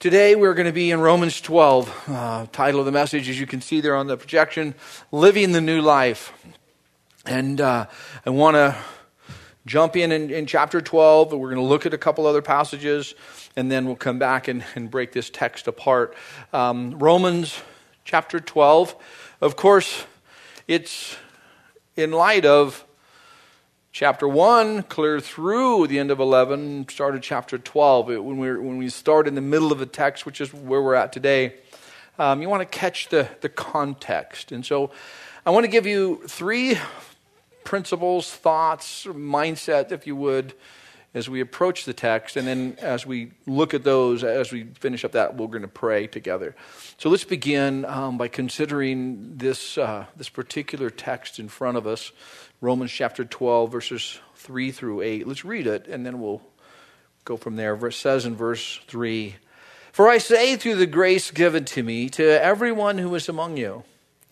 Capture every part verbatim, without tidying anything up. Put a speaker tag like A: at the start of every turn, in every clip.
A: Today we're going to be in Romans twelve. Uh, title of the message, as you can see there on the projection, Living the New Life. And uh, I want to jump in, in in chapter twelve. We're going to look at a couple other passages, and then we'll come back and, and break this text apart. Um, Romans chapter twelve. Of course, it's in light of chapter one, clear through the end of eleven, started chapter twelve. It, when, we when we start in the middle of the text, which is where we're at today, um, you want to catch the, the context. And so I want to give you three principles, thoughts, mindset, if you would, as we approach the text. And then as we look at those, as we finish up that, we're going to pray together. So let's begin um, by considering this uh, this particular text in front of us. Romans chapter twelve, verses three through eight. Let's read it, and then we'll go from there. It says in verse three, "For I say through the grace given to me, to everyone who is among you,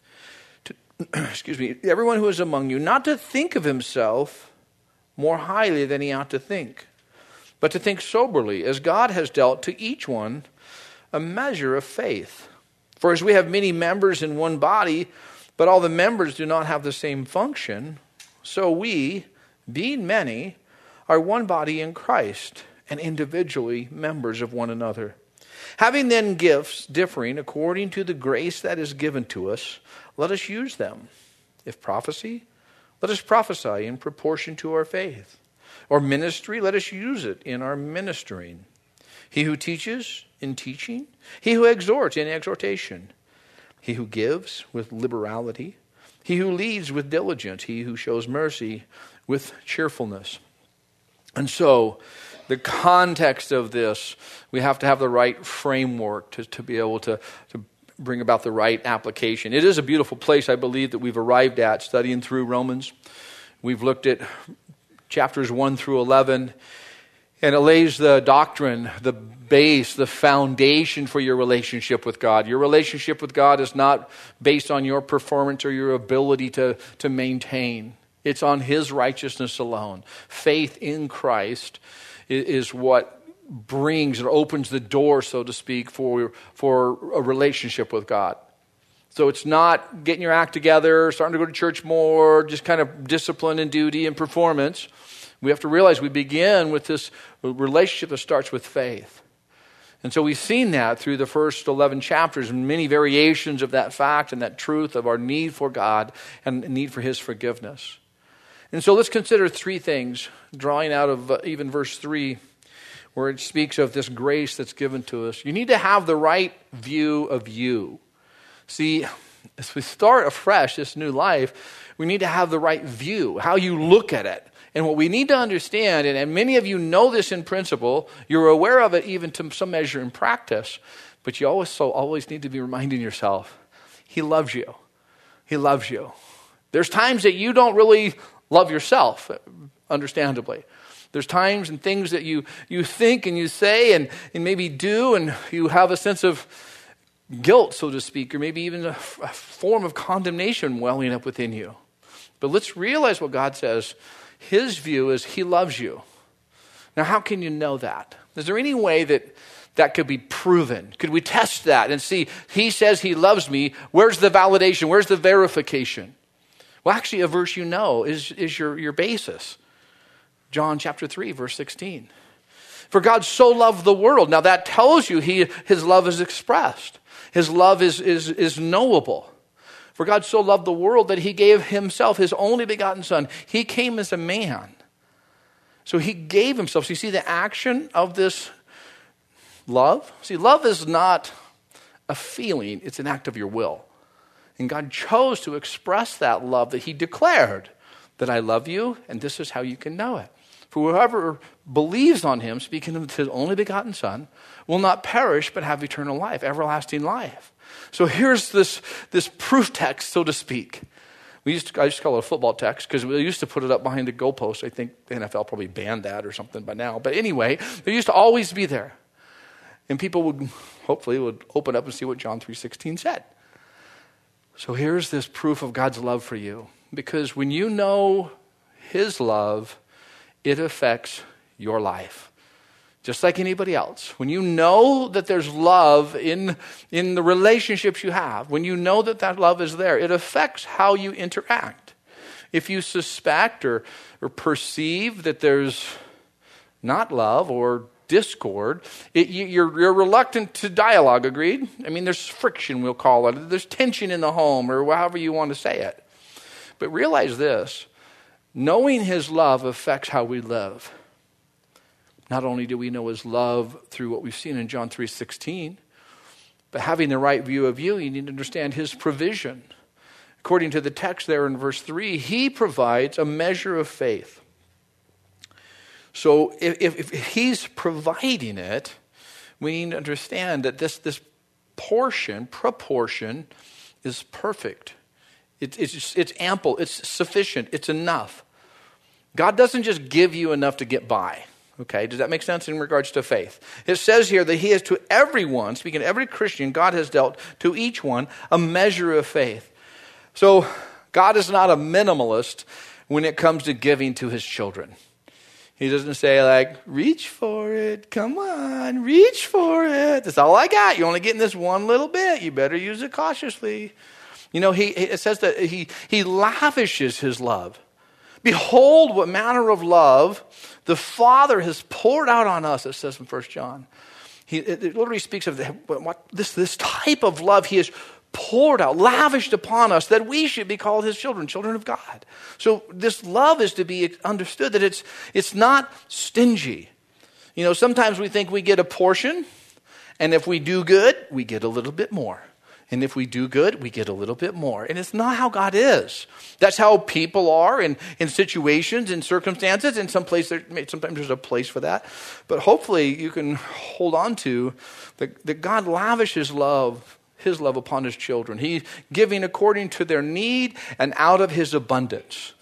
A: to, excuse me, everyone who is among you, not to think of himself more highly than he ought to think, but to think soberly, as God has dealt to each one a measure of faith. For as we have many members in one body, but all the members do not have the same function, so we, being many, are one body in Christ, and individually members of one another. Having then gifts differing according to the grace that is given to us, let us use them. If prophecy, let us prophesy in proportion to our faith. Or ministry, let us use it in our ministering. He who teaches, in teaching. He who exhorts, in exhortation. He who gives, with liberality. He who leads, with diligence. He who shows mercy, with cheerfulness." And so, the context of this, we have to have the right framework to, to be able to, to bring about the right application. It is a beautiful place, I believe, that we've arrived at studying through Romans. We've looked at chapters one through eleven, and it lays the doctrine, the base, the foundation for your relationship with God. Your relationship with God is not based on your performance or your ability to, to maintain. It's on His righteousness alone. Faith in Christ is, is what brings or opens the door, so to speak, for, for a relationship with God. So it's not getting your act together, starting to go to church more, just kind of discipline and duty and performance. We have to realize we begin with this relationship that starts with faith. And so we've seen that through the first eleven chapters and many variations of that fact and that truth of our need for God and need for His forgiveness. And so let's consider three things, drawing out of uh, even verse three, where it speaks of this grace that's given to us. You need to have the right view of you. See, as we start afresh this new life, we need to have the right view, how you look at it. And what we need to understand, and, and many of you know this in principle, you're aware of it even to some measure in practice, but you always so always need to be reminding yourself, He loves you. He loves you. There's times that you don't really love yourself, understandably. There's times and things that you, you think and you say and, and maybe do, and you have a sense of guilt, so to speak, or maybe even a, a form of condemnation welling up within you. But let's realize what God says. His view is He loves you. Now, how can you know that? Is there any way that that could be proven? Could we test that and see, He says He loves me, where's the validation? Where's the verification? Well, actually, a verse you know is, is your, your basis. John chapter three, verse sixteen. For God so loved the world. Now, that tells you he, His love is expressed. His love is, is, is knowable. For God so loved the world that He gave Himself, His only begotten Son. He came as a man. So He gave Himself. So you see the action of this love? See, love is not a feeling. It's an act of your will. And God chose to express that love that He declared, that I love you, and this is how you can know it. For whoever believes on Him, speaking of His only begotten Son, will not perish but have eternal life, everlasting life. So here's this, this proof text, so to speak. We used to, I used to call it a football text because we used to put it up behind the goalpost. I think the N F L probably banned that or something by now. But anyway, it used to always be there. And people would, hopefully, would open up and see what John three sixteen said. So here's this proof of God's love for you. Because when you know His love, it affects your life. just like anybody else. When you know that there's love in, in the relationships you have, when you know that that love is there, it affects how you interact. If you suspect or, or perceive that there's not love or discord, it, you, you're, you're reluctant to dialogue, agreed? I mean, there's friction, we'll call it. There's tension in the home, or however you want to say it. But realize this, knowing his love affects how we live. Not only do we know his love through what we've seen in John three sixteen, but having the right view of you, you need to understand his provision. According to the text there in verse three, he provides a measure of faith. So if, if, if he's providing it, we need to understand that this, this portion, proportion, is perfect. It, it's, it's ample. It's sufficient. It's enough. God doesn't just give you enough to get by. Okay, does that make sense in regards to faith? It says here that he has to everyone, speaking to every Christian, God has dealt to each one a measure of faith. So God is not a minimalist when it comes to giving to his children. He doesn't say like, reach for it, come on, reach for it. That's all I got. You're only getting this one little bit. You better use it cautiously. You know, he it says that he, he lavishes his love. Behold, what manner of love the Father has poured out on us, it says in First John. He, it literally speaks of the, what, this, this type of love he has poured out, lavished upon us, that we should be called his children, children of God. So this love is to be understood that it's, it's not stingy. You know, sometimes we think we get a portion, and if we do good, we get a little bit more. And if we do good, we get a little bit more. And it's not how God is. That's how people are in, in situations and circumstances. In some place, there, sometimes there's a place for that. But hopefully you can hold on to that, that God lavishes love, his love upon his children. He's giving according to their need and out of his abundance.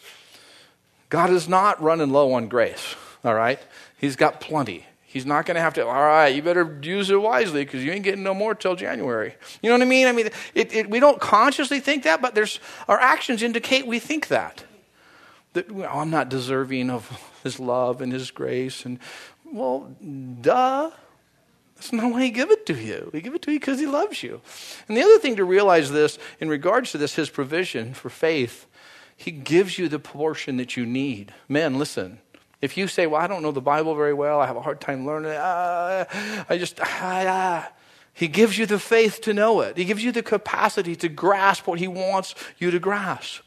A: God is not running low on grace, all right? He's got plenty. He's not going to have to, all right, you better use it wisely because you ain't getting no more till January. You know what I mean? I mean, it, it, we don't consciously think that, but there's our actions indicate we think that. That well, I'm not deserving of his love and his grace. And, well, duh. That's not why he give it to you. He give it to you because he loves you. And the other thing to realize this, in regards to this, his provision for faith, he gives you the portion that you need. Men, listen. If you say, well, I don't know the Bible very well, I have a hard time learning it, uh, I just, uh, he gives you the faith to know it. He gives you the capacity to grasp what he wants you to grasp.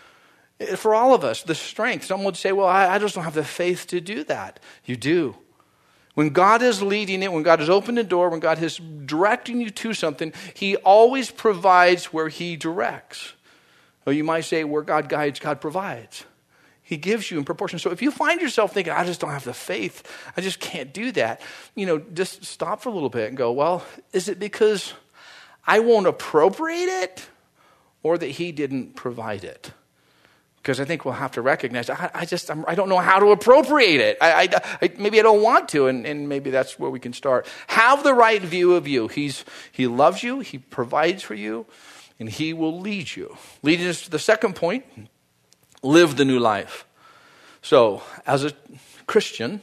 A: For all of us, the strength. Some would say, well, I, I just don't have the faith to do that. You do. When God is leading it, when God has opened the door, when God is directing you to something, he always provides where he directs. Or you might say, where God guides, God provides. He gives you in proportion. So if you find yourself thinking, I just don't have the faith, I just can't do that, you know, just stop for a little bit and go, well, is it because I won't appropriate it or that he didn't provide it? Because I think we'll have to recognize, I, I just, I'm, I don't know how to appropriate it. I, I, I, maybe I don't want to, and, and maybe that's where we can start. Have the right view of you. He's, he loves you, he provides for you, and he will lead you. Leading us to the second point, live the new life. So, as a Christian,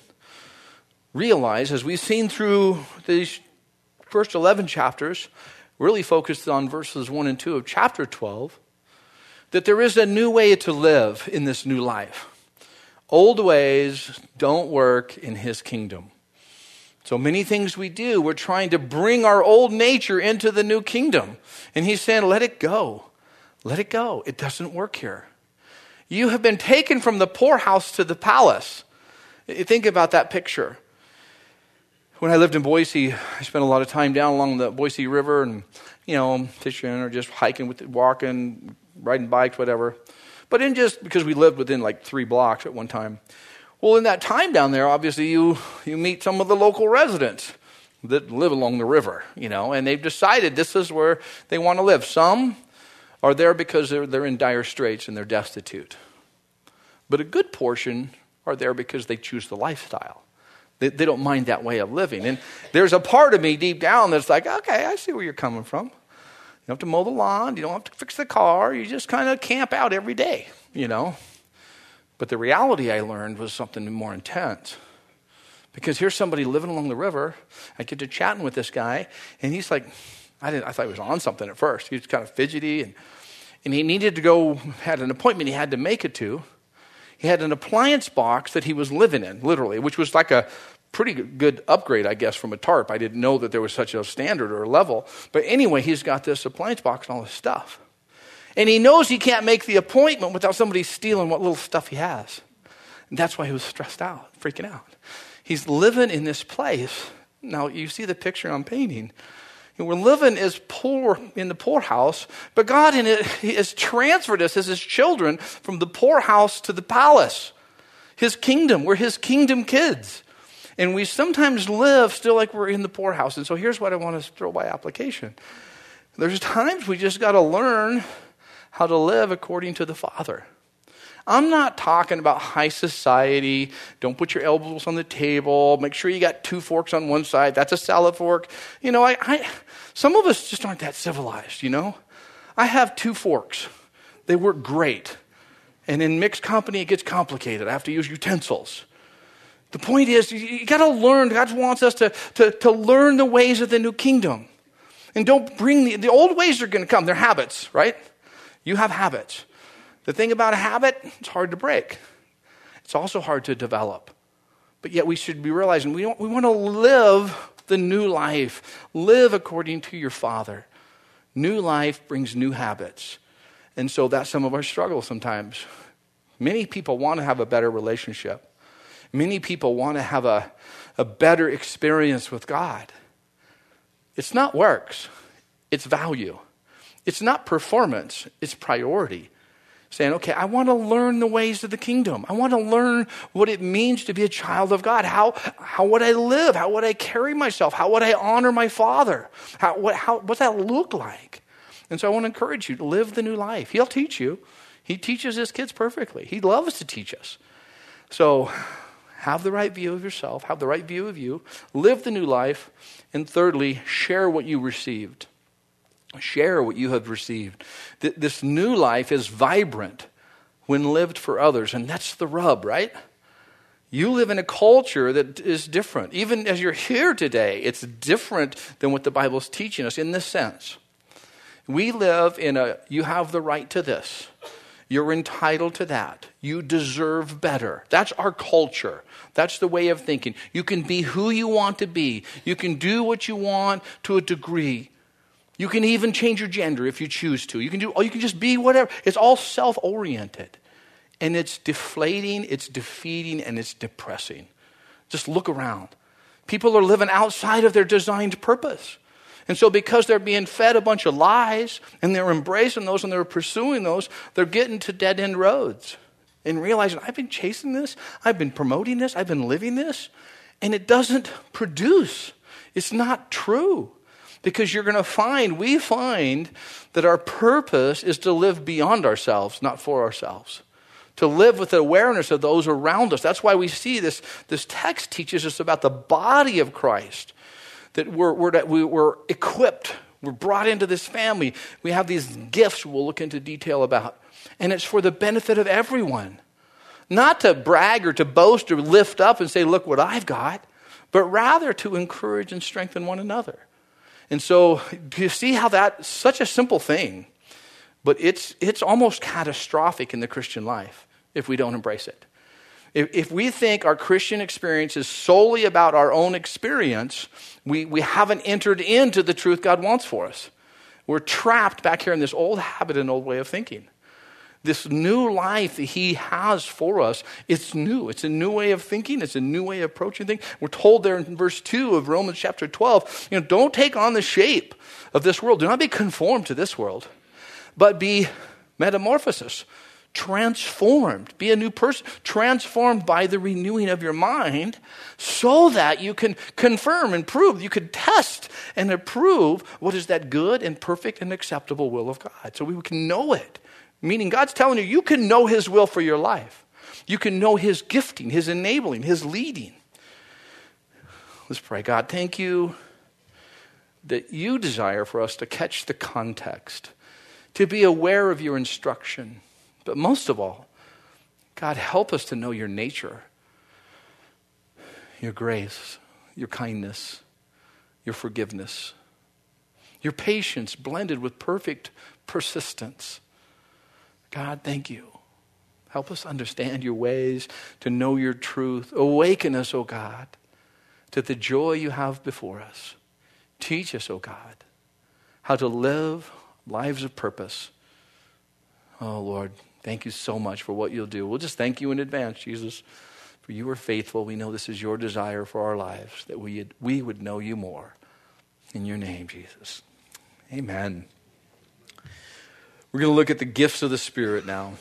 A: realize, as we've seen through these first eleven chapters, really focused on verses one and two of chapter twelve, that there is a new way to live in this new life. Old ways don't work in his kingdom. So many things we do, we're trying to bring our old nature into the new kingdom. And he's saying, let it go. Let it go. It doesn't work here. You have been taken from the poorhouse to the palace. Think about that picture. When I lived in Boise, I spent a lot of time down along the Boise River and, you know, fishing or just hiking, with walking, riding bikes, whatever. But in just because we lived within like three blocks at one time. Well, in that time down there, obviously you, you meet some of the local residents that live along the river, you know, and they've decided this is where they want to live. Some are there because they're, they're in dire straits and they're destitute. But a good portion are there because they choose the lifestyle. They, they don't mind that way of living. And there's a part of me deep down that's like, okay, I see where you're coming from. You don't have to mow the lawn. You don't have to fix the car. You just kind of camp out every day, you know. But the reality I learned was something more intense. Because here's somebody living along the river. I get to chatting with this guy, and he's like, I didn't. I thought he was on something at first. He was kind of fidgety, and, and he needed to go, had an appointment he had to make it to. He had an appliance box that he was living in, literally, which was like a pretty good upgrade, I guess, from a tarp. I didn't know that there was such a standard or a level. But anyway, he's got this appliance box and all this stuff. And he knows he can't make the appointment without somebody stealing what little stuff he has. And that's why he was stressed out, freaking out. He's living in this place. Now, you see the picture I'm painting. And we're living as poor in the poorhouse, but God in it has transferred us as his children from the poorhouse to the palace. His kingdom. We're his kingdom kids. And we sometimes live still like we're in the poorhouse. And so here's what I want to throw by application. There's times we just got to learn how to live according to the Father. I'm not talking about high society. Don't put your elbows on the table. Make sure you got two forks on one side. That's a salad fork. You know, I, I some of us just aren't that civilized, you know. I have two forks. They work great. And in mixed company, it gets complicated. I have to use utensils. The point is, you, you got to learn. God wants us to, to, to learn the ways of the new kingdom. And don't bring the, the old ways are going to come. They're habits, right? You have habits. The thing about a habit, it's hard to break. It's also hard to develop. But yet we should be realizing we, we want to live the new life. Live according to your Father. New life brings new habits. And so that's some of our struggles sometimes. Many people want to have a better relationship. Many people want to have a, a better experience with God. It's not works. It's value. It's not performance. It's priority. Saying, okay, I want to learn the ways of the kingdom. I want to learn what it means to be a child of God. How, how would I live? How would I carry myself? How would I honor my Father? How, what, how, what's that look like? And so I want to encourage you to live the new life. He'll teach you. He teaches his kids perfectly. He loves to teach us. So have the right view of yourself. Have the right view of you. Live the new life. And thirdly, share what you received. Share what you have received. This new life is vibrant when lived for others, and that's the rub, right? You live in a culture that is different. Even as you're here today, it's different than what the Bible's teaching us in this sense. We live in a, you have the right to this. You're entitled to that. You deserve better. That's our culture. That's the way of thinking. You can be who you want to be. You can do what you want to a degree. You can even change your gender if you choose to. You can do, or you can just be whatever. It's all self-oriented. And it's deflating, it's defeating, and it's depressing. Just look around. People are living outside of their designed purpose. And so because they're being fed a bunch of lies, and they're embracing those, and they're pursuing those, they're getting to dead-end roads. And realizing, I've been chasing this, I've been promoting this, I've been living this, and it doesn't produce. It's not true. Because you're going to find, we find that our purpose is to live beyond ourselves, not for ourselves. To live with the awareness of those around us. That's why we see this, this text teaches us about the body of Christ. That we're, we're, that we, we're equipped, we're brought into this family. We have these gifts we'll look into detail about. And it's for the benefit of everyone. Not to brag or to boast or lift up and say, look what I've got. But rather to encourage and strengthen one another. And so, do you see how that's such a simple thing, but it's it's almost catastrophic in the Christian life if we don't embrace it. If, if we think our Christian experience is solely about our own experience, we, we haven't entered into the truth God wants for us. We're trapped back here in this old habit and old way of thinking. This new life that he has for us, it's new. It's a new way of thinking. It's a new way of approaching things. We're told there in verse two of Romans chapter twelve, you know, don't take on the shape of this world. Do not be conformed to this world, but be metamorphosis, transformed. Be a new person, transformed by the renewing of your mind so that you can confirm and prove. You can test and approve what is that good and perfect and acceptable will of God. So we can know it. Meaning God's telling you, you can know his will for your life. You can know his gifting, his enabling, his leading. Let's pray. God, thank you that you desire for us to catch the context, to be aware of your instruction. But most of all, God, help us to know your nature. your grace, your kindness, your forgiveness, your patience blended with perfect persistence. God, thank you. Help us understand your ways, to know your truth. Awaken us, O God, to the joy you have before us. Teach us, O God, how to live lives of purpose. Oh, Lord, thank you so much for what you'll do. We'll just thank you in advance, Jesus, for you are faithful. We know this is your desire for our lives, that we, we would know you more. In your name, Jesus. Amen. We're going to look at the gifts of the Spirit now.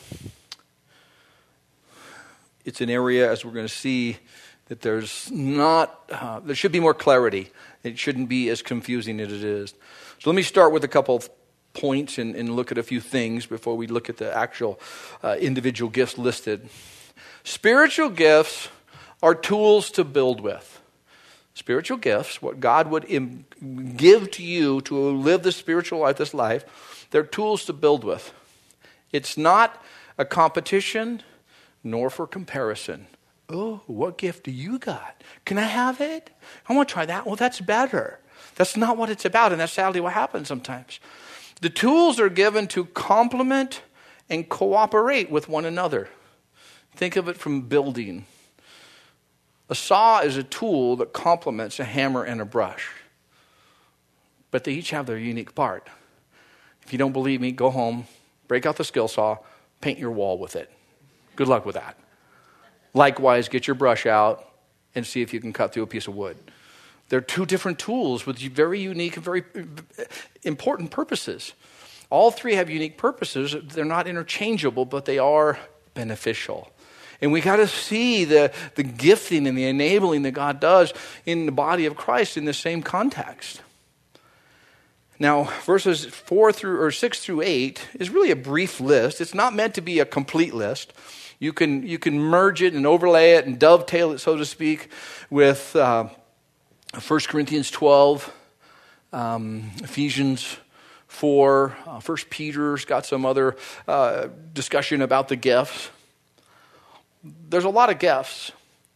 A: It's an area, as we're going to see, that there's not, uh, there should be more clarity. It shouldn't be as confusing as it is. So let me start with a couple of points and, and look at a few things before we look at the actual uh, individual gifts listed. Spiritual gifts are tools to build with. Spiritual gifts, what God would im- give to you to live the spiritual life, this life, they're tools to build with. It's not a competition, nor for comparison. Oh, what gift do you got? Can I have it? I want to try that. Well, that's better. That's not what it's about, and that's sadly what happens sometimes. The tools are given to complement and cooperate with one another. Think of it from building. A saw is a tool that complements a hammer and a brush, but they each have their unique part. If you don't believe me, go home, break out the skill saw, paint your wall with it. Good luck with that. Likewise, get your brush out and see if you can cut through a piece of wood. They're two different tools with very unique and very important purposes. All three have unique purposes. They're not interchangeable, but they are beneficial. And we got to see the, the gifting and the enabling that God does in the body of Christ in the same context. Now, verses four through or six through eight is really a brief list. It's not meant to be a complete list. You can you can merge it and overlay it and dovetail it, so to speak, with uh, First Corinthians twelve, um, Ephesians four, uh, First Peter's got some other uh, discussion about the gifts. There's a lot of gifts.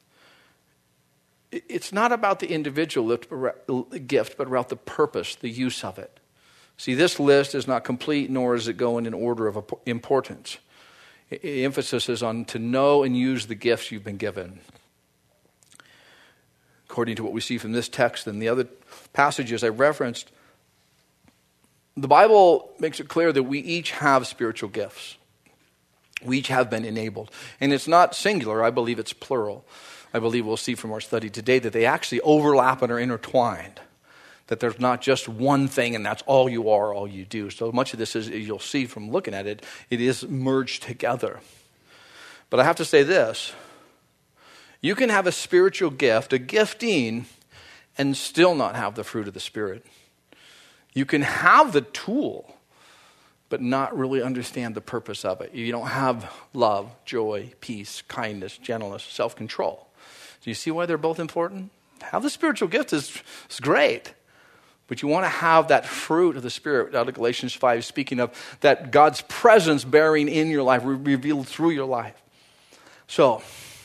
A: It's not about the individual gift, but about the purpose, the use of it. See, this list is not complete, nor is it going in order of importance. The emphasis is on to know and use the gifts you've been given. According to what we see from this text and the other passages I referenced, the Bible makes it clear that we each have spiritual gifts. We each have been enabled. And it's not singular, I believe it's plural. I believe we'll see from our study today that they actually overlap and are intertwined. That there's not just one thing and that's all you are, all you do. So much of this is, you'll see from looking at it, it is merged together. But I have to say this. You can have a spiritual gift, a gifting, and still not have the fruit of the Spirit. You can have the tool, but not really understand the purpose of it. You don't have love, joy, peace, kindness, gentleness, self-control. Do you see why they're both important? Have the spiritual gift is, is great. But you want to have that fruit of the Spirit out of Galatians five, speaking of that God's presence bearing in your life, revealed through your life. So,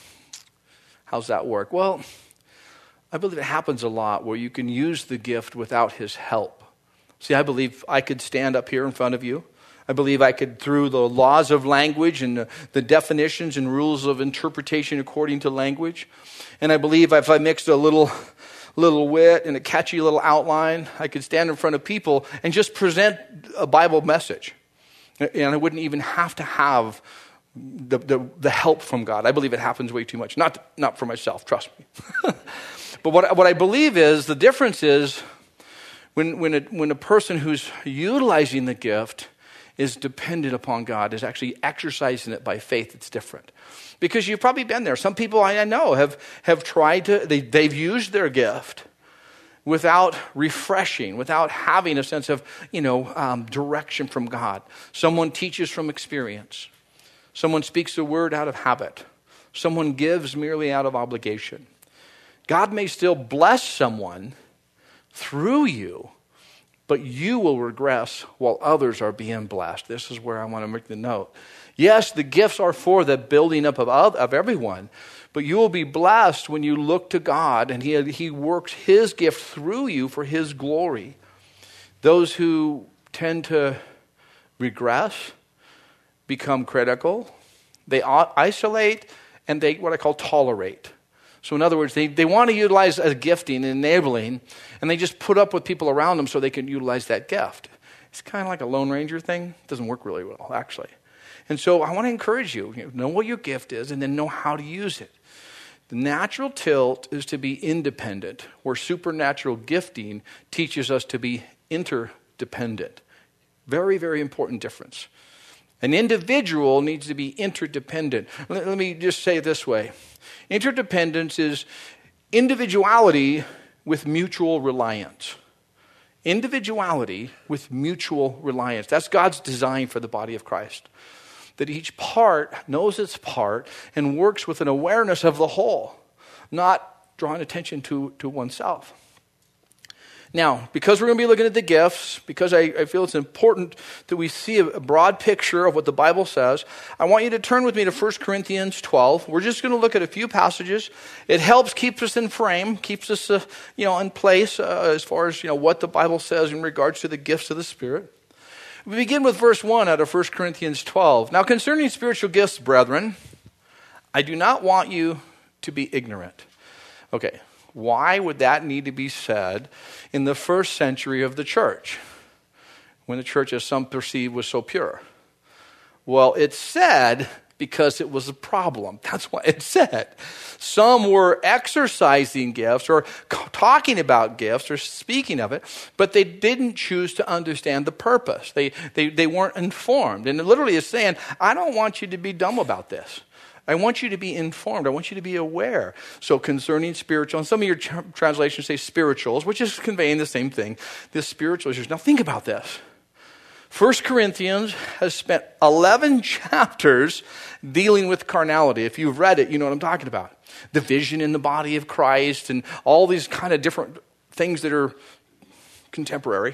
A: how's that work? Well, I believe it happens a lot where you can use the gift without His help. See, I believe I could stand up here in front of you. I believe I could, through the laws of language and the, the definitions and rules of interpretation according to language, and I believe if I mixed a little... little wit and a catchy little outline, I could stand in front of people and just present a Bible message. And I wouldn't even have to have the, the, the help from God. I believe it happens way too much. Not, not for myself, trust me. But what, what I believe is, the difference is when, when, a, when a person who's utilizing the gift is dependent upon God, is actually exercising it by faith, it's different. Because you've probably been there. Some people I know have, have tried to, they, they've used their gift without refreshing, without having a sense of, you know, um, direction from God. Someone teaches from experience. Someone speaks the word out of habit. Someone gives merely out of obligation. God may still bless someone through you, but you will regress while others are being blessed. This is where I want to make the note. Yes, the gifts are for the building up of, of everyone, But you will be blessed when you look to God and he, he works his gift through you for his glory. Those who tend to regress, become critical, they isolate, and they what I call tolerate. So in other words, they, they want to utilize a gifting and enabling, and they just put up with people around them so they can utilize that gift. It's kind of like a Lone Ranger thing. It doesn't work really well, actually. And so I want to encourage you, you know, know what your gift is and then know how to use it. The natural tilt is to be independent, where supernatural gifting teaches us to be interdependent. Very, very important difference. An individual needs to be interdependent. Let, let me just say it this way. Interdependence is individuality with mutual reliance. Individuality with mutual reliance. That's God's design for the body of Christ. That each part knows its part and works with an awareness of the whole, not drawing attention to, to oneself. Now, because we're going to be looking at the gifts, because I, I feel it's important that we see a, a broad picture of what the Bible says, I want you to turn with me to First Corinthians twelve. We're just going to look at a few passages. It helps keep us in frame, keeps us uh, you know, in place uh, as far as you know what the Bible says in regards to the gifts of the Spirit. We begin with verse one out of First Corinthians twelve. Now, concerning spiritual gifts, brethren, I do not want you to be ignorant. Okay. Why would that need to be said in the first century of the church, when the church, as some perceived, was so pure? Well, it's said because it was a problem. That's why it's said. Some were exercising gifts or talking about gifts or speaking of it, but they didn't choose to understand the purpose. They, they, they weren't informed. And it literally is saying, I don't want you to be dumb about this. I want you to be informed. I want you to be aware. So concerning spiritual, and some of your tr- translations say spirituals, which is conveying the same thing. The spirituals. Now think about this. First Corinthians has spent eleven chapters dealing with carnality. If you've read it, you know what I'm talking about. Division in the body of Christ and all these kind of different things that are contemporary.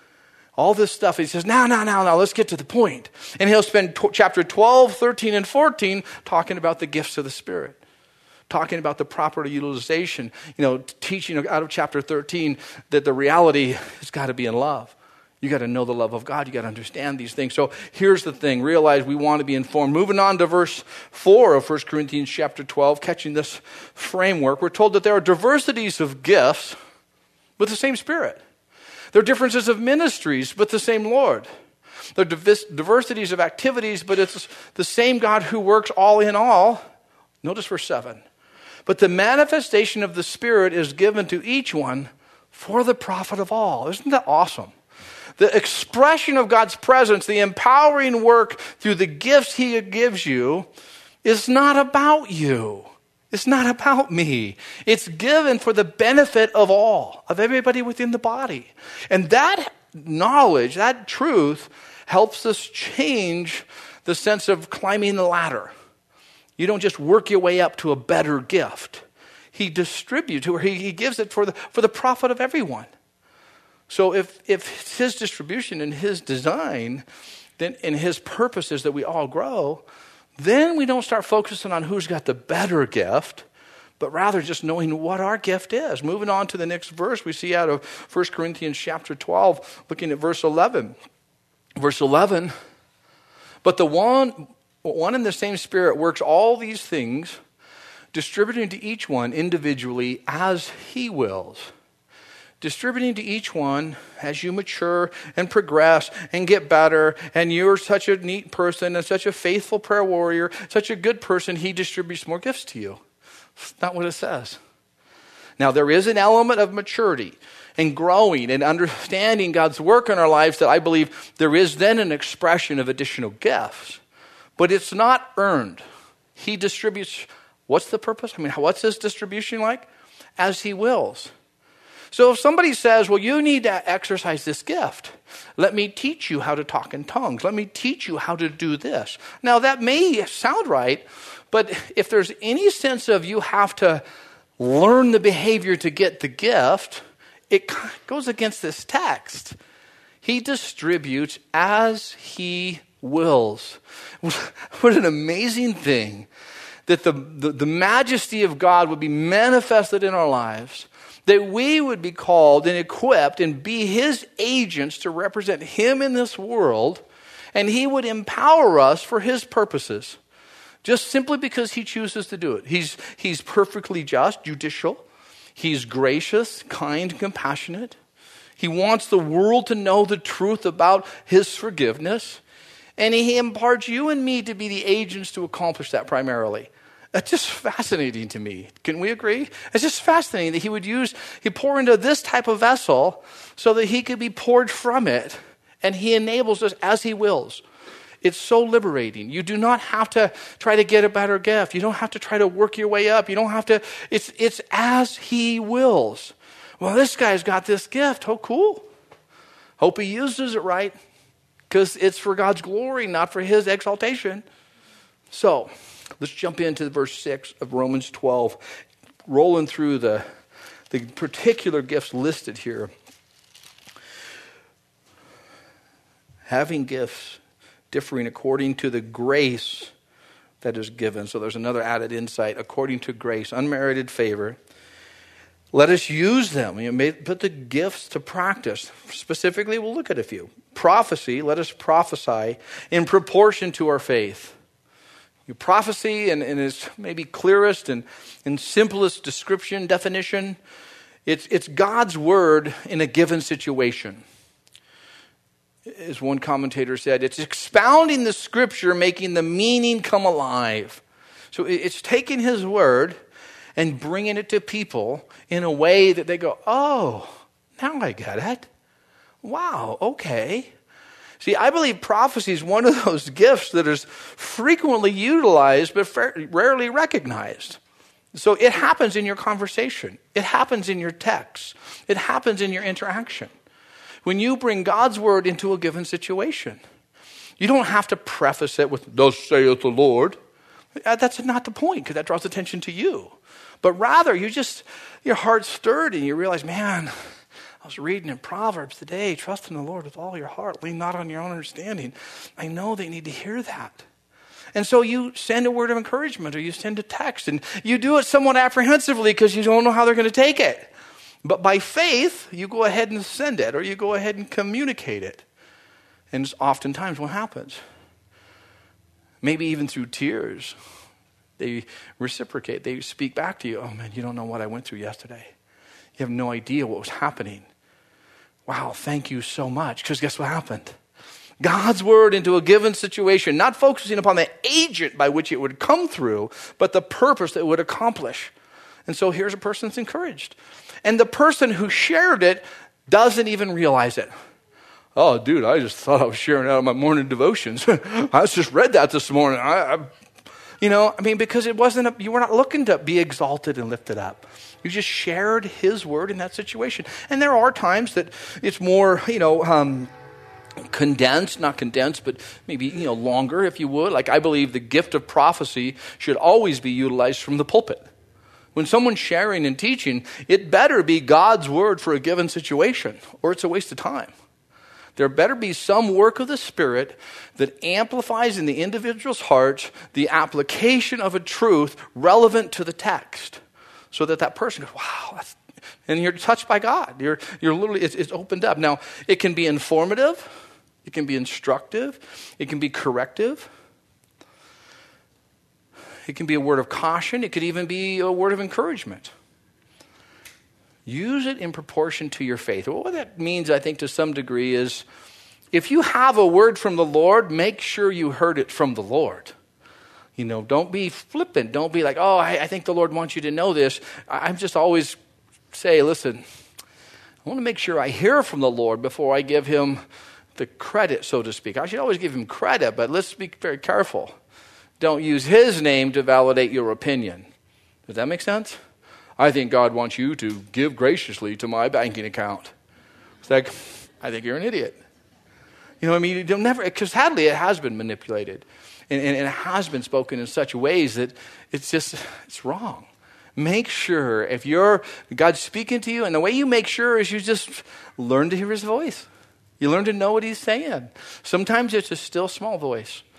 A: All this stuff, he says, now, now, now, now, let's get to the point. And he'll spend t- chapter twelve, thirteen, and fourteen talking about the gifts of the Spirit, talking about the proper utilization, you know, teaching out of chapter thirteen that the reality has got to be in love. You got to know the love of God. You got to understand these things. So here's the thing. Realize we want to be informed. Moving on to verse four of First Corinthians chapter twelve, catching this framework, we're told that there are diversities of gifts with the same Spirit. There are differences of ministries, but the same Lord. There are diversities of activities, but it's the same God who works all in all. Notice verse seven. But the manifestation of the Spirit is given to each one for the profit of all. Isn't that awesome? The expression of God's presence, the empowering work through the gifts he gives you is not about you. It's not about me. It's given for the benefit of all, of everybody within the body. And that knowledge, that truth, helps us change the sense of climbing the ladder. You don't just work your way up to a better gift. He distributes, or he, he gives it for the, for the profit of everyone. So if, if it's his distribution and his design, then and his purpose is that we all grow, then we don't start focusing on who's got the better gift, but rather just knowing what our gift is. Moving on to the next verse, we see out of First Corinthians chapter twelve, looking at verse eleven. Verse eleven, but the one, one and the same Spirit works all these things, distributing to each one individually as he wills. Distributing to each one as you mature and progress and get better, and you're such a neat person and such a faithful prayer warrior, such a good person, he distributes more gifts to you. That's not what it says. Now, there is an element of maturity and growing and understanding God's work in our lives that I believe there is then an expression of additional gifts, but it's not earned. He distributes, what's the purpose? I mean, what's his distribution like? As he wills. So if somebody says, well, you need to exercise this gift. Let me teach you how to talk in tongues. Let me teach you how to do this. Now, that may sound right, but if there's any sense of you have to learn the behavior to get the gift, it goes against this text. He distributes as he wills. What an amazing thing. that the, the, the majesty of God would be manifested in our lives, that we would be called and equipped and be his agents to represent him in this world, and he would empower us for his purposes, just simply because he chooses to do it. He's, he's perfectly just, judicial. He's gracious, kind, compassionate. He wants the world to know the truth about his forgiveness, and he imparts you and me to be the agents to accomplish that primarily. That's just fascinating to me. Can we agree? It's just fascinating that he would use, he pour into this type of vessel so that he could be poured from it, and he enables us as he wills. It's so liberating. You do not have to try to get a better gift. You don't have to try to work your way up. You don't have to, it's, it's as he wills. Well, this guy's got this gift. Oh, cool. Hope he uses it right, because it's for God's glory, not for his exaltation. So, let's jump into verse six of Romans twelve, rolling through the, the particular gifts listed here. Having gifts differing according to the grace that is given. So there's another added insight. According to grace, unmerited favor. Let us use them. You know, put the gifts to practice. Specifically, we'll look at a few. Prophecy, let us prophesy in proportion to our faith. Your prophecy, in, in its maybe clearest and, and simplest description, definition, it's, it's God's word in a given situation. As one commentator said, it's expounding the scripture, making the meaning come alive. So it's taking his word and bringing it to people in a way that they go, oh, now I get it. Wow, okay. See, I believe prophecy is one of those gifts that is frequently utilized but rarely recognized. So it happens in your conversation. It happens in your text. It happens in your interaction. When you bring God's word into a given situation, you don't have to preface it with, thus saith the Lord. That's not the point, because that draws attention to you. But rather, you just, your heart's stirred and you realize, man, I was reading in Proverbs today, trust in the Lord with all your heart, lean not on your own understanding. I know they need to hear that. And so you send a word of encouragement, or you send a text, and you do it somewhat apprehensively because you don't know how they're going to take it. But by faith, you go ahead and send it, or you go ahead and communicate it. And it's oftentimes what happens. Maybe even through tears, they reciprocate. They speak back to you. Oh man, you don't know what I went through yesterday. You have no idea what was happening. Wow, thank you so much. Because guess what happened? God's word into a given situation, not focusing upon the agent by which it would come through, but the purpose that it would accomplish. And so here's a person that's encouraged. And the person who shared it doesn't even realize it. Oh, dude, I just thought I was sharing out of my morning devotions. I just read that this morning. I, I, you know, I mean, because it wasn't, a, you were not looking to be exalted and lifted up. You just shared his word in that situation. And there are times that it's more, you know, um, condensed, not condensed, but maybe, you know, longer, if you would. Like, I believe the gift of prophecy should always be utilized from the pulpit. When someone's sharing and teaching, it better be God's word for a given situation, or it's a waste of time. There better be some work of the Spirit that amplifies in the individual's heart the application of a truth relevant to the text, so that that person goes, wow, that's, and you're touched by God. You're, you're literally, it's, it's opened up. Now, it can be informative, it can be instructive, it can be corrective. It can be a word of caution. It could even be a word of encouragement. Use it in proportion to your faith. Well, what that means, I think, to some degree is if you have a word from the Lord, make sure you heard it from the Lord. You know, don't be flippant. Don't be like, oh, I, I think the Lord wants you to know this. I, I'm just always say, listen, I want to make sure I hear from the Lord before I give him the credit, so to speak. I should always give him credit, but let's be very careful. Don't use his name to validate your opinion. Does that make sense? I think God wants you to give graciously to my banking account. It's like, I think you're an idiot. You know what I mean? You'll never, because sadly it has been manipulated. And, and, and it has been spoken in such ways that it's just, it's wrong. Make sure, if you're, God's speaking to you, and the way you make sure is you just learn to hear his voice. You learn to know what he's saying. Sometimes it's a still small voice.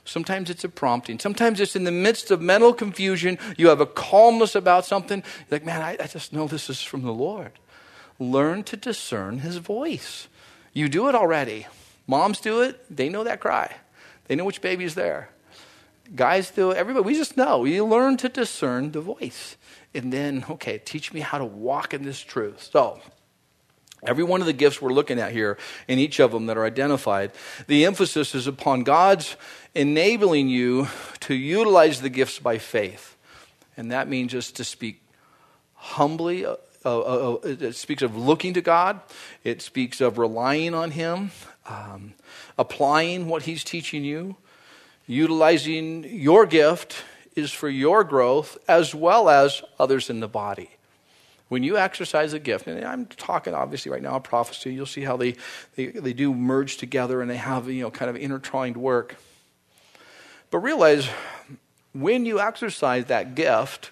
A: Sometimes it's a prompting. Sometimes it's in the midst of mental confusion. You have a calmness about something. You're like, man, I, I just know this is from the Lord. Learn to discern his voice. You do it already. Moms do it. They know that cry. They know which baby's there. Guys do it. Everybody, we just know. You learn to discern the voice. And then, okay, teach me how to walk in this truth. So, every one of the gifts we're looking at here, in each of them that are identified, the emphasis is upon God's enabling you to utilize the gifts by faith. And that means just to speak humbly. Uh, uh, uh, it speaks of looking to God. It speaks of relying on him, um, applying what he's teaching you. Utilizing your gift is for your growth as well as others in the body. When you exercise a gift, and I'm talking obviously right now prophecy, you'll see how they, they, they do merge together and they have, you know, kind of intertwined work. But realize when you exercise that gift,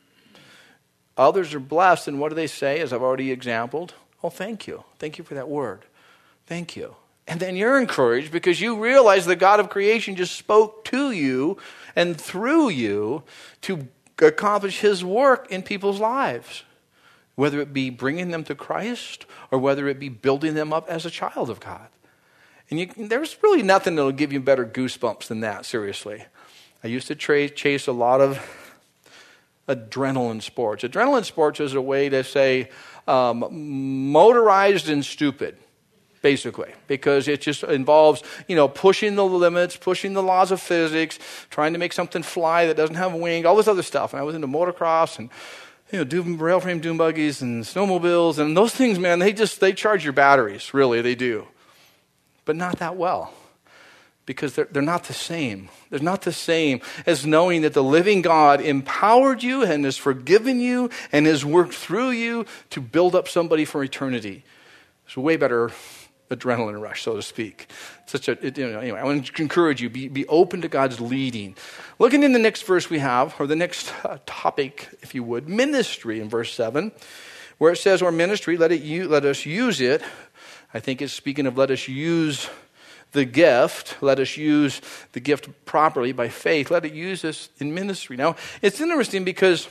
A: others are blessed, and what do they say, as I've already exampled? Oh, thank you. Thank you for that word. Thank you. And then you're encouraged because you realize the God of creation just spoke to you and through you to accomplish his work in people's lives. Whether it be bringing them to Christ or whether it be building them up as a child of God. And you, there's really nothing that will give you better goosebumps than that, seriously. I used to tra- chase a lot of adrenaline sports. Adrenaline sports is a way to say um, motorized and stupid. Basically, because it just involves, you know, pushing the limits, pushing the laws of physics, trying to make something fly that doesn't have a wing, all this other stuff. And I was into motocross and, you know, doom, rail frame dune buggies and snowmobiles, and those things, man, they just, they charge your batteries, really, they do. But not that well, because they're, they're not the same. They're not the same as knowing that the living God empowered you and has forgiven you and has worked through you to build up somebody for eternity. It's a way better adrenaline rush, so to speak. Such a, you know, anyway, I want to encourage you, be, be open to God's leading. Looking in the next verse we have, or the next uh, topic, if you would, ministry in verse seven, where it says, our ministry, let it u- let us use it. I think it's speaking of let us use the gift, let us use the gift properly by faith, let it use us in ministry. Now, it's interesting because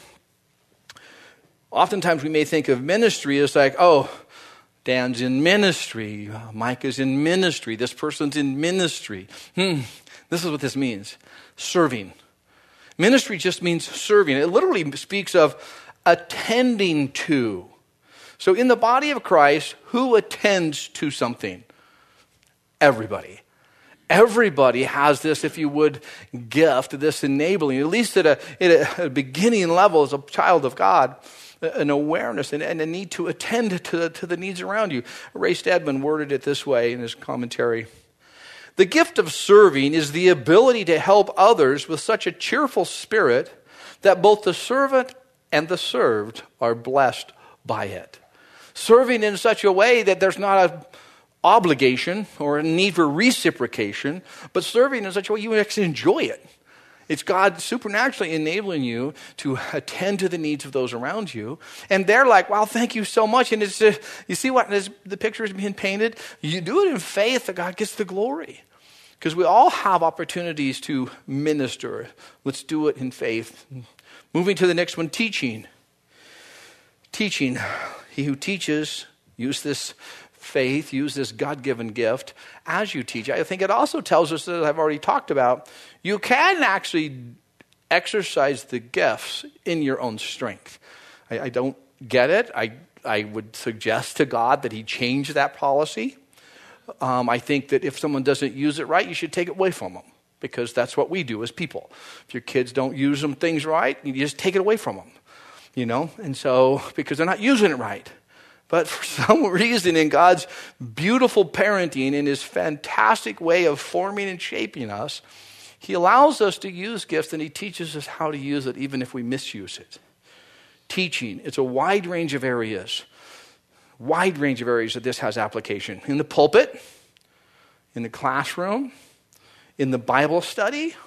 A: oftentimes we may think of ministry as like, oh, Dan's in ministry. Mike is in ministry. This person's in ministry. Hmm. This is what this means. Serving. Ministry just means serving. It literally speaks of attending to. So in the body of Christ, who attends to something? Everybody. Everybody has this, if you would, gift, this enabling, at least at a, at a beginning level as a child of God, an awareness and, and a need to attend to, to the needs around you. Ray Stedman worded it this way in his commentary. The gift of serving is the ability to help others with such a cheerful spirit that both the servant and the served are blessed by it. Serving in such a way that there's not a obligation or a need for reciprocation, but serving in such a way you actually enjoy it. It's God supernaturally enabling you to attend to the needs of those around you. And they're like, wow, thank you so much. And it's just, you see what this, the picture is being painted? You do it in faith that God gets the glory. Because we all have opportunities to minister. Let's do it in faith. Moving to the next one, teaching. Teaching. He who teaches, use this faith, use this God-given gift as you teach. I think it also tells us, that I've already talked about, you can actually exercise the gifts in your own strength. I, I don't get it. I, I would suggest to God that he change that policy. Um, I think that if someone doesn't use it right, you should take it away from them, because that's what we do as people. If your kids don't use them things right, you just take it away from them, you know, and so because they're not using it right. But for some reason, in God's beautiful parenting, in his fantastic way of forming and shaping us, he allows us to use gifts, and he teaches us how to use it, even if we misuse it. Teaching, it's a wide range of areas, wide range of areas that this has application. In the pulpit, in the classroom, in the Bible study.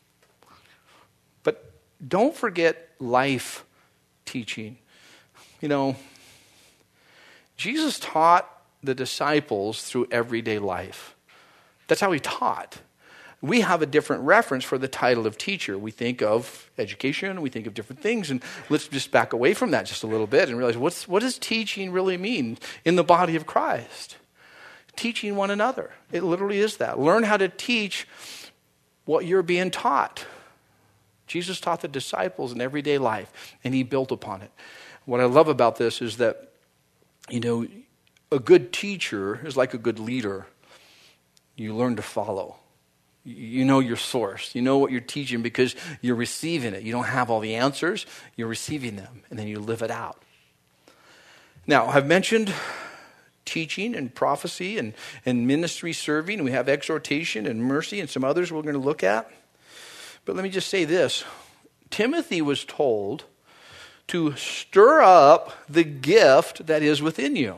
A: But don't forget life teaching. You know, Jesus taught the disciples through everyday life. That's how he taught. we have a different reference for the title of teacher. We think of education, we think of different things, and let's just back away from that just a little bit and realize what's, what does teaching really mean in the body of Christ? Teaching one another. It literally is that. Learn how to teach what you're being taught. Jesus taught the disciples in everyday life, and he built upon it. What I love about this is that, you know, a good teacher is like a good leader. You learn to follow. You know your source. You know what you're teaching because you're receiving it. You don't have all the answers. You're receiving them, and then you live it out. Now, I've mentioned teaching and prophecy and, and ministry serving. We have exhortation and mercy and some others we're going to look at. But let me just say this. Timothy was told to stir up the gift that is within you.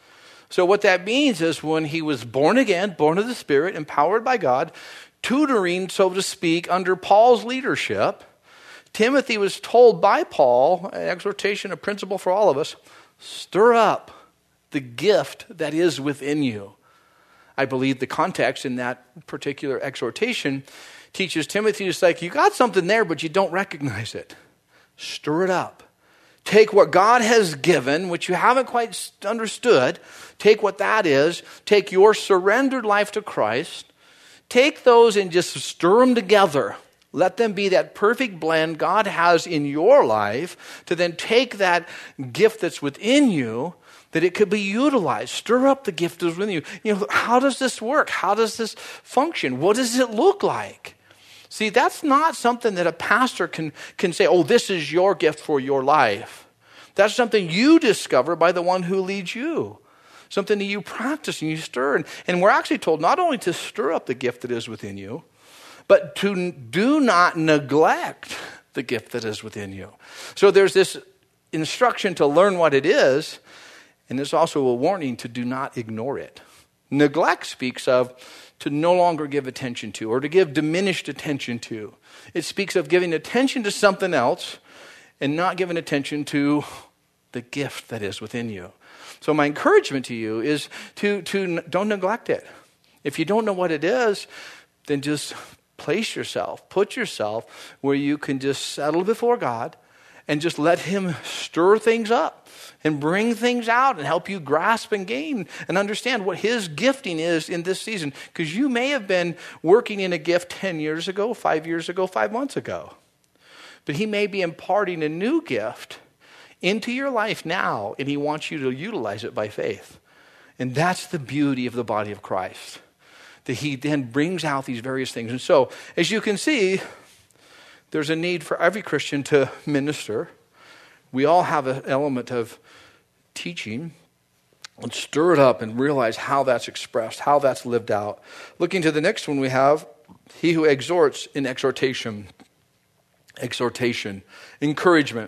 A: So what that means is when he was born again, born of the Spirit, empowered by God, tutoring, so to speak, under Paul's leadership, Timothy was told by Paul, an exhortation, a principle for all of us, stir up the gift that is within you. I believe the context in that particular exhortation teaches Timothy, it's like, you got something there, but you don't recognize it. Stir it up. Take what God has given, which you haven't quite understood. Take what that is. Take your surrendered life to Christ. Take those and just stir them together. Let them be that perfect blend God has in your life to then take that gift that's within you, that it could be utilized. Stir up the gift that's within you. You know, how does this work? How does this function? What does it look like? See, that's not something that a pastor can, can say, oh, this is your gift for your life. That's something you discover by the one who leads you. Something that you practice and you stir. And, and we're actually told not only to stir up the gift that is within you, but to do not neglect the gift that is within you. So there's this instruction to learn what it is, and there's also a warning to do not ignore it. Neglect speaks of to no longer give attention to or to give diminished attention to. It speaks of giving attention to something else and not giving attention to the gift that is within you. So my encouragement to you is to, to don't neglect it. If you don't know what it is, then just place yourself, put yourself where you can just settle before God and just let him stir things up and bring things out and help you grasp and gain and understand what his gifting is in this season. Because you may have been working in a gift ten years ago, five years ago, five months ago. But he may be imparting a new gift into your life now, and he wants you to utilize it by faith. And that's the beauty of the body of Christ, that he then brings out these various things. And so, as you can see, there's a need for every Christian to minister. We all have an element of teaching. And stir it up and realize how that's expressed, how that's lived out. Looking to the next one we have, he who exhorts in exhortation. Exhortation. Encouragement.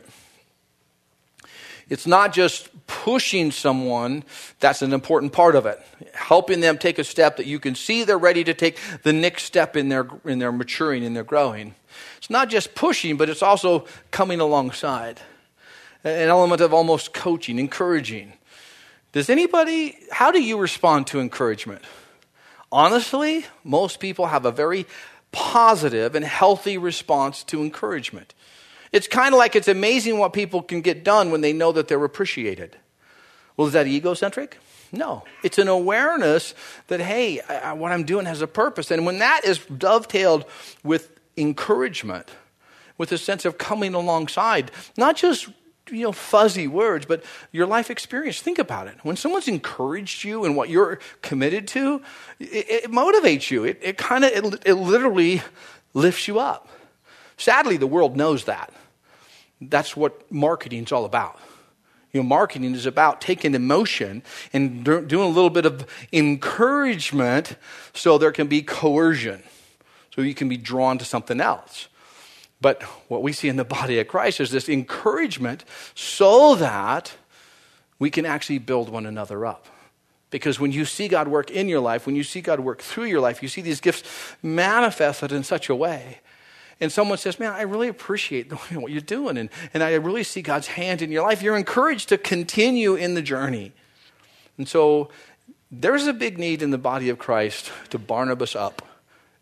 A: It's not just pushing someone that's an important part of it. Helping them take a step that you can see they're ready to take the next step in their in their maturing, in their growing. It's not just pushing, but it's also coming alongside. An element of almost coaching, encouraging. Does anybody, how do you respond to encouragement? Honestly, most people have a very positive and healthy response to encouragement. It's kind of like it's amazing what people can get done when they know that they're appreciated. Well, is that egocentric? No. It's an awareness that, hey, I, what I'm doing has a purpose. And when that is dovetailed with encouragement, with a sense of coming alongside, not just you know, fuzzy words, but your life experience. Think about it. When someone's encouraged you in what you're committed to, it, it motivates you. It, it kind of, it, it literally lifts you up. Sadly, the world knows that. That's what marketing's all about. You know, marketing is about taking emotion and do, doing a little bit of encouragement so there can be coercion, so you can be drawn to something else. But what we see in the body of Christ is this encouragement so that we can actually build one another up. Because when you see God work in your life, when you see God work through your life, you see these gifts manifested in such a way. And someone says, man, I really appreciate what you're doing. And, and I really see God's hand in your life. You're encouraged to continue in the journey. And so there's a big need in the body of Christ to Barnabas up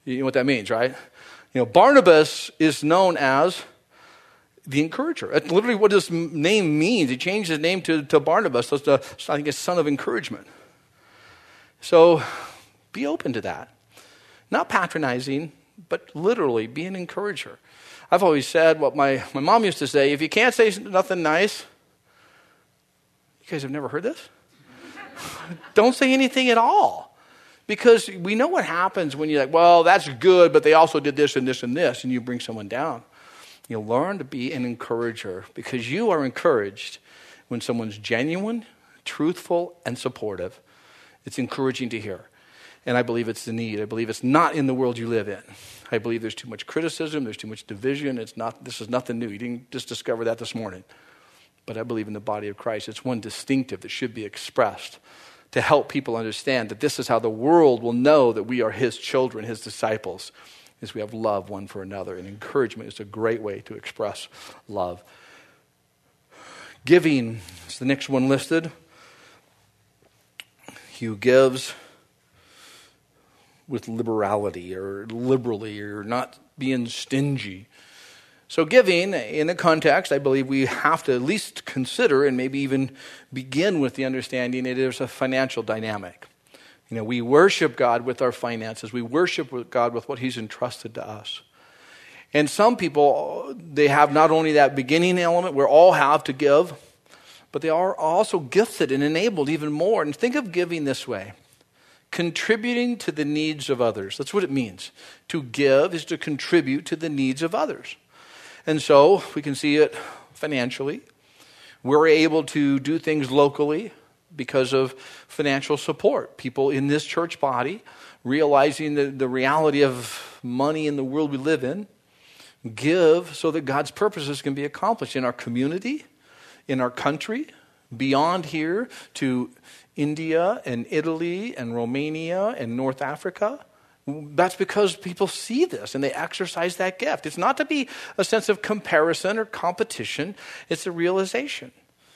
A: You know what that means, right? You know, Barnabas is known as the encourager. That's literally what his name means. He changed his name to, to Barnabas. So it's the, I think it's son of encouragement. So be open to that. Not patronizing, but literally be an encourager. I've always said what my, my mom used to say, if you can't say nothing nice, you guys have never heard this? Don't say anything at all. Because we know what happens when you're like, well, that's good, but they also did this and this and this, and you bring someone down. You learn to be an encourager because you are encouraged when someone's genuine, truthful, and supportive. It's encouraging to hear. And I believe it's the need. I believe it's not in the world you live in. I believe there's too much criticism. There's too much division. It's not. This is nothing new. You didn't just discover that this morning. But I believe in the body of Christ. It's one distinctive that should be expressed to help people understand that this is how the world will know that we are his children, his disciples, is we have love one for another. And encouragement is a great way to express love. Giving is the next one listed. He who gives with liberality or liberally or not being stingy. So giving, in the context, I believe we have to at least consider and maybe even begin with the understanding it is a financial dynamic. You know, we worship God with our finances. We worship God with what he's entrusted to us. And some people, they have not only that beginning element where all have to give, but they are also gifted and enabled even more. And think of giving this way. Contributing to the needs of others. That's what it means. To give is to contribute to the needs of others. And so we can see it financially. We're able to do things locally because of financial support. People in this church body, realizing the, the reality of money in the world we live in, give so that God's purposes can be accomplished in our community, in our country, beyond here to India and Italy and Romania and North Africa. That's because people see this and they exercise that gift. It's not to be a sense of comparison or competition. It's a realization.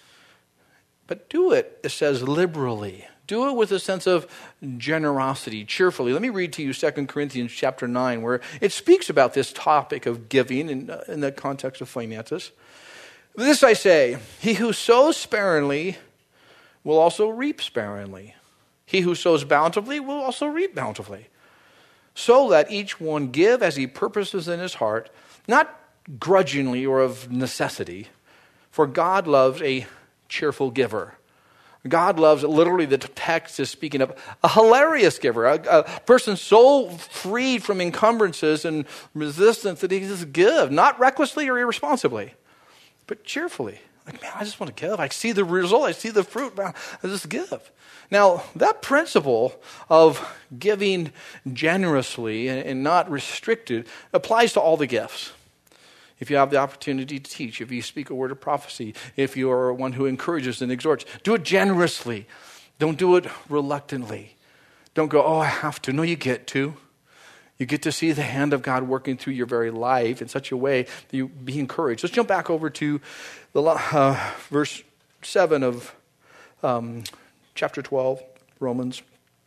A: But do it, it says, liberally. Do it with a sense of generosity, cheerfully. Let me read to you Second Corinthians chapter nine, where it speaks about this topic of giving in, uh, in the context of finances. This I say, he who sows sparingly will also reap sparingly. He who sows bountifully will also reap bountifully. So let each one give as he purposes in his heart, not grudgingly or of necessity, for God loves a cheerful giver. God loves, literally the text is speaking of a hilarious giver, a, a person so freed from encumbrances and resistance that he just give, not recklessly or irresponsibly, but cheerfully. Like, man, I just want to give. I see the result. I see the fruit. Man, I just give. Now, that principle of giving generously and not restricted applies to all the gifts. If you have the opportunity to teach, if you speak a word of prophecy, if you are one who encourages and exhorts, do it generously. Don't do it reluctantly. Don't go, oh, I have to. No, you get to. You get to see the hand of God working through your very life in such a way that you be encouraged. Let's jump back over to the uh, verse seven of um, chapter twelve, Romans.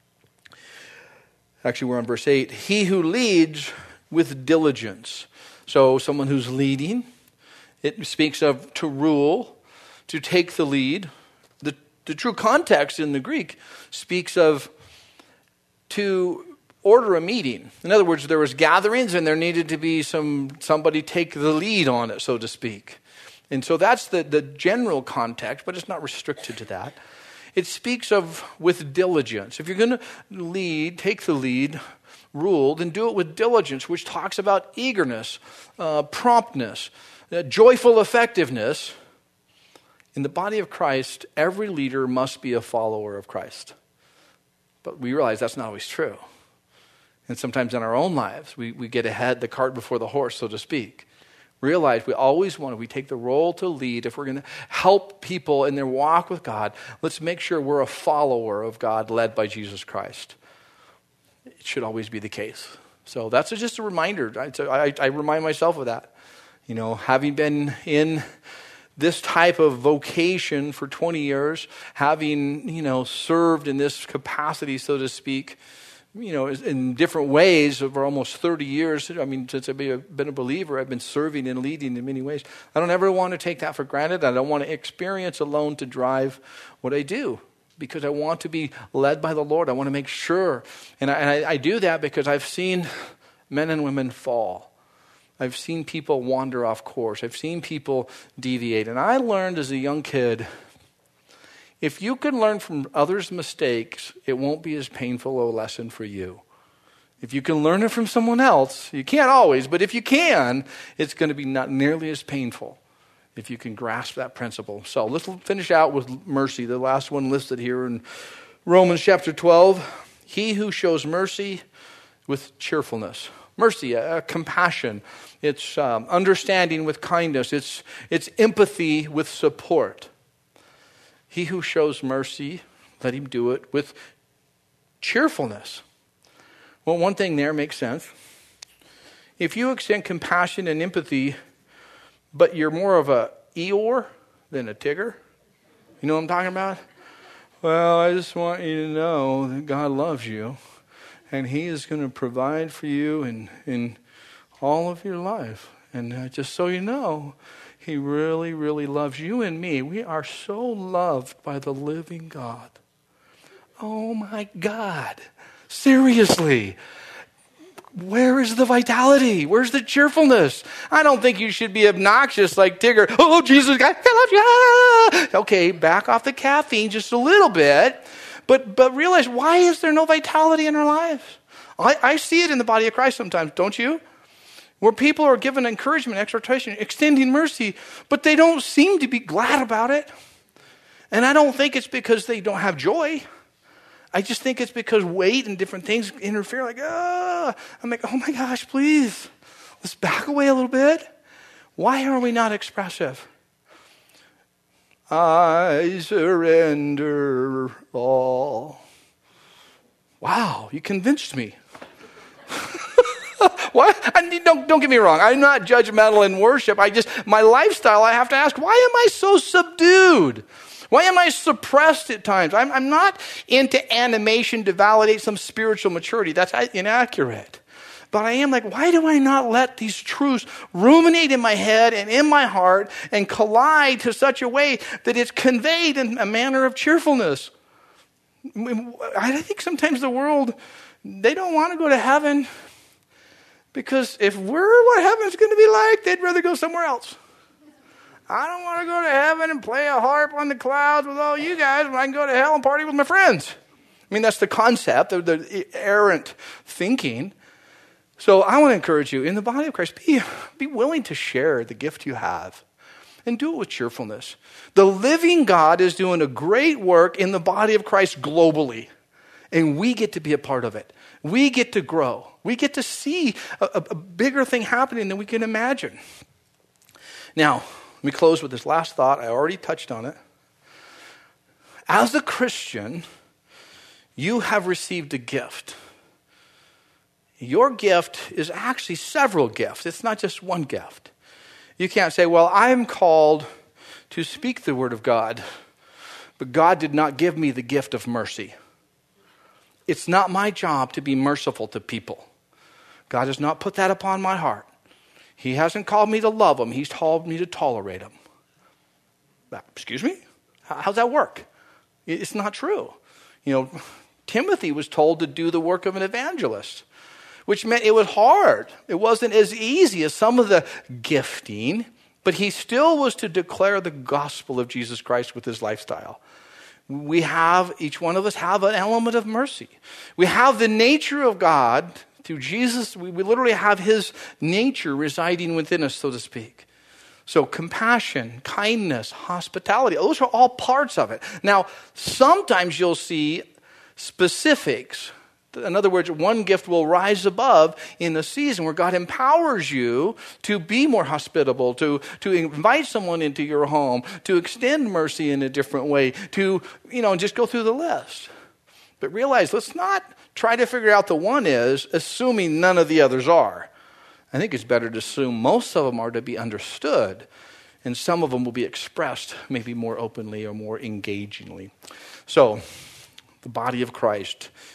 A: Actually, we're on verse eight. He who leads with diligence. So someone who's leading, it speaks of to rule, to take the lead. The, the true context in the Greek speaks of to order a meeting. In other words, there was gatherings and there needed to be some somebody take the lead on it, so to speak. And so that's the, the general context, but it's not restricted to that. It speaks of with diligence. If you're going to lead, take the lead, rule, then do it with diligence, which talks about eagerness, uh, promptness, uh, joyful effectiveness. In the body of Christ, every leader must be a follower of Christ. But we realize that's not always true. And sometimes in our own lives, we, we get ahead, the cart before the horse, so to speak. Realize we always want to, we take the role to lead. If we're going to help people in their walk with God, let's make sure we're a follower of God led by Jesus Christ. It should always be the case. So that's just a reminder. I, I, I remind myself of that. You know, having been in this type of vocation for twenty years, having, you know, served in this capacity, so to speak, you know, in different ways over almost thirty years. I mean, since I've been a believer, I've been serving and leading in many ways. I don't ever want to take that for granted. I don't want to experience alone to drive what I do, because I want to be led by the Lord. I want to make sure. And I, and I, I do that because I've seen men and women fall. I've seen people wander off course. I've seen people deviate. And I learned as a young kid, if you can learn from others' mistakes, it won't be as painful a lesson for you. If you can learn it from someone else, you can't always, but if you can, it's going to be not nearly as painful if you can grasp that principle. So let's finish out with mercy, the last one listed here in Romans chapter twelve. He who shows mercy with cheerfulness. Mercy, uh, compassion. It's um, understanding with kindness. It's, it's empathy with support. He who shows mercy, let him do it with cheerfulness. Well, one thing there makes sense. If you extend compassion and empathy, but you're more of a Eeyore than a Tigger, you know what I'm talking about? Well, I just want you to know that God loves you, and He is going to provide for you in, in all of your life. And uh, just so you know, He really, really loves you and me. We are so loved by the living God. Oh my God. Seriously. Where is the vitality? Where's the cheerfulness? I don't think you should be obnoxious like Tigger. Oh, Jesus, I love you. Okay, back off the caffeine just a little bit. But but realize, why is there no vitality in our lives? I, I see it in the body of Christ sometimes, don't you? Where people are given encouragement, exhortation, extending mercy, but they don't seem to be glad about it. And I don't think it's because they don't have joy. I just think it's because weight and different things interfere. Like, ah, I'm like, oh my gosh, please, let's back away a little bit. Why are we not expressive? I surrender all. Wow, you convinced me. Why? I need, don't, don't get me wrong. I'm not judgmental in worship. I just, my lifestyle, I have to ask, why am I so subdued? Why am I suppressed at times? I'm, I'm not into animation to validate some spiritual maturity. That's inaccurate. But I am like, why do I not let these truths ruminate in my head and in my heart and collide to such a way that it's conveyed in a manner of cheerfulness? I think sometimes the world, they don't want to go to heaven because if we're what heaven's going to be like, they'd rather go somewhere else. I don't want to go to heaven and play a harp on the clouds with all you guys when I can go to hell and party with my friends. I mean, that's the concept of the errant thinking. So I want to encourage you, in the body of Christ, be, be willing to share the gift you have and do it with cheerfulness. The living God is doing a great work in the body of Christ globally, and we get to be a part of it. We get to grow. We get to see a, a bigger thing happening than we can imagine. Now, let me close with this last thought. I already touched on it. As a Christian, you have received a gift. Your gift is actually several gifts. It's not just one gift. You can't say, well, I'm called to speak the word of God, but God did not give me the gift of mercy. It's not my job to be merciful to people. God has not put that upon my heart. He hasn't called me to love them. He's called me to tolerate them. Excuse me? How's that work? It's not true. You know, Timothy was told to do the work of an evangelist, which meant it was hard. It wasn't as easy as some of the gifting, but he still was to declare the gospel of Jesus Christ with his lifestyle. We have, each one of us have an element of mercy. We have the nature of God. Through Jesus, we, we literally have his nature residing within us, so to speak. So compassion, kindness, hospitality, those are all parts of it. Now, sometimes you'll see specifics. In other words, one gift will rise above in the season where God empowers you to be more hospitable, to, to invite someone into your home, to extend mercy in a different way, to, you know, just go through the list. But realize, let's not try to figure out the one is, assuming none of the others are. I think it's better to assume most of them are to be understood, and some of them will be expressed maybe more openly or more engagingly. So, the body of Christ,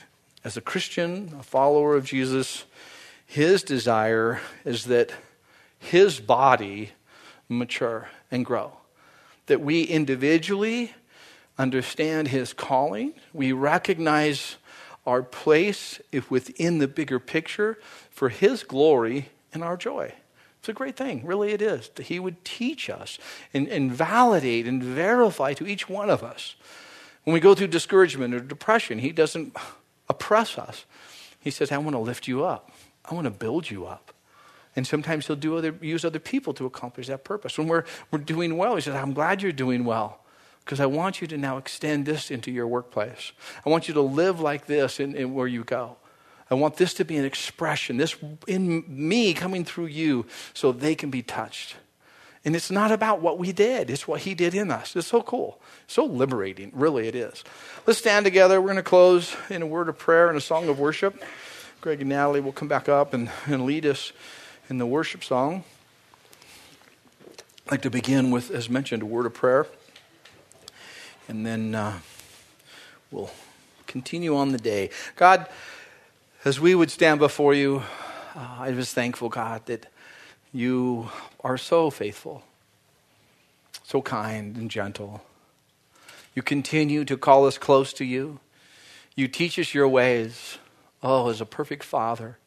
A: As a Christian, a follower of Jesus, his desire is that his body mature and grow. That we individually understand his calling. We recognize our place if within the bigger picture for his glory and our joy. It's a great thing, really it is, that he would teach us and, and validate and verify to each one of us. When we go through discouragement or depression, he doesn't oppress us. He says, I want to lift you up. I want to build you up. And sometimes he'll do other, use other people to accomplish that purpose. When we're, we're doing well, he says, I'm glad you're doing well, because I want you to now extend this into your workplace. I want you to live like this in, in where you go. I want this to be an expression, this in me coming through you, so they can be touched. And it's not about what we did. It's what he did in us. It's so cool. So liberating. Really, it is. Let's stand together. We're going to close in a word of prayer and a song of worship. Greg and Natalie will come back up and, and lead us in the worship song. I'd like to begin with, as mentioned, a word of prayer. And then uh, we'll continue on the day. God, as we would stand before you, uh, I was thankful, God, that you are so faithful, so kind and gentle. You continue to call us close to you. You teach us your ways. Oh, as a perfect Father,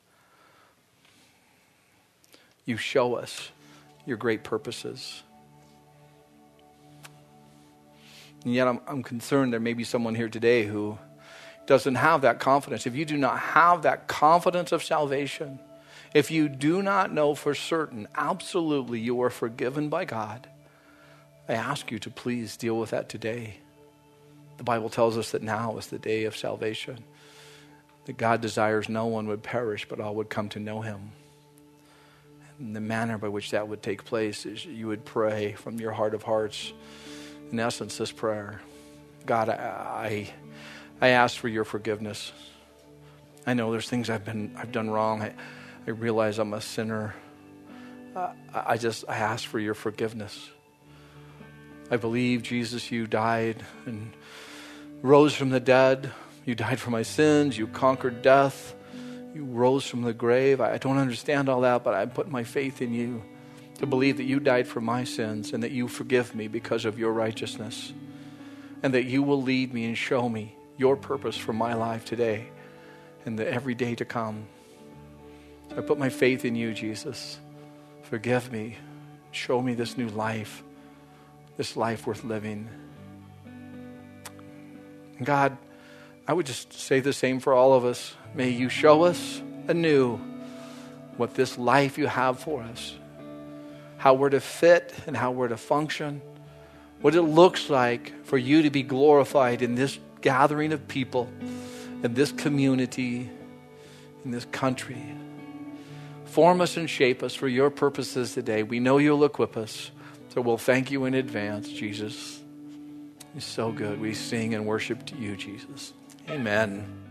A: you show us your great purposes. And yet I'm, I'm concerned there may be someone here today who doesn't have that confidence. If you do not have that confidence of salvation, if you do not know for certain, absolutely, you are forgiven by God, I ask you to please deal with that today. The Bible tells us that now is the day of salvation, that God desires no one would perish, but all would come to know him. And the manner by which that would take place is you would pray from your heart of hearts, in essence, this prayer. God, I, I, I ask for your forgiveness. I know there's things I've been, I've done wrong. I, I realize I'm a sinner. Uh, I just, I ask for your forgiveness. I believe, Jesus, you died and rose from the dead. You died for my sins. You conquered death. You rose from the grave. I don't understand all that, but I put my faith in you to believe that you died for my sins and that you forgive me because of your righteousness, and that you will lead me and show me your purpose for my life today and the every day to come. I put my faith in you, Jesus. Forgive me. Show me this new life, this life worth living. And God, I would just say the same for all of us. May you show us anew what this life you have for us, how we're to fit and how we're to function, what it looks like for you to be glorified in this gathering of people, in this community, in this country. Form us and shape us for your purposes today. We know you'll equip us, so we'll thank you in advance, Jesus. You're so good. We sing and worship to you, Jesus. Amen.